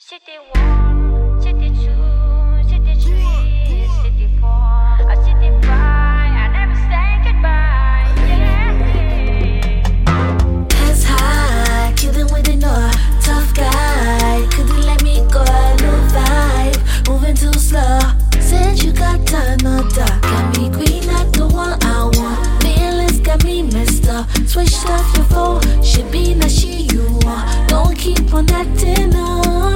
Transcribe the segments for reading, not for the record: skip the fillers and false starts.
City 1, City 2, City 3, City 4, or City 5. I never say goodbye. Yeah. Hands high, killing with the north. Tough guy, couldn't let me go. No vibe, moving too slow. Said you got another. Got me green, not the one I want. Feelings got me messed up. Switched off your phone, should be not she you want. Don't keep on acting up.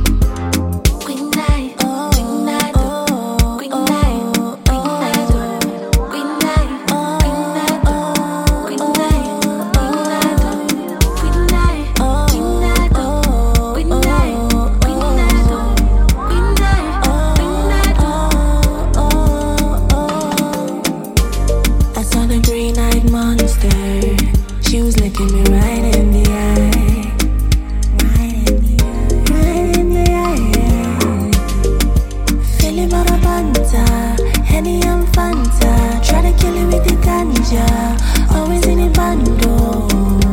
She was looking me right in the eye. Right in the eye. Feeling about a banta, Henny and Fanta. Try to kill it with the ganja. Always in a bando.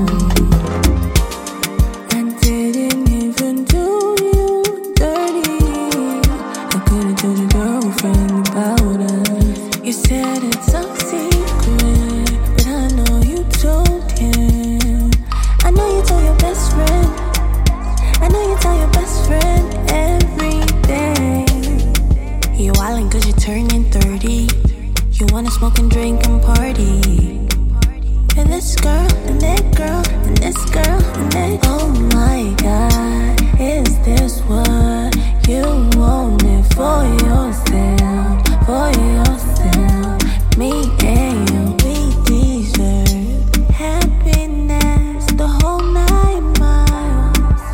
I didn't even do you dirty. I could've told your girlfriend about us. You said it's so secret, but I know you told him. I know you told your best friend. I know you tell your best friend everything. You wildin' cause you're turning 30. You wanna smoke and drink and party. And this girl, and that girl, and this girl, and that. Oh my God, is this what you wanted for yourself? For yourself, me and you, we deserve happiness, the whole 9 miles.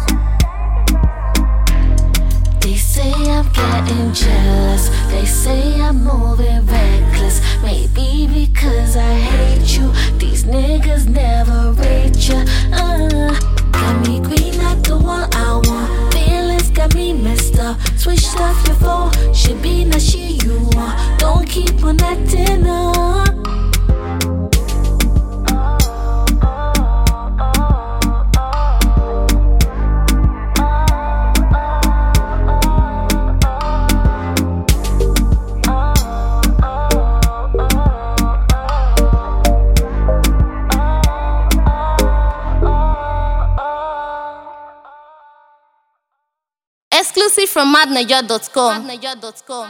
They say I'm getting jealous. They say I'm moving reckless. Maybe because I hate you. These niggas never rate ya. Got me green, not the one I want. Feelings got me messed up. Switched off your phone, should be not she you want. Don't keep on acting up. Exclusive from madnaja.com.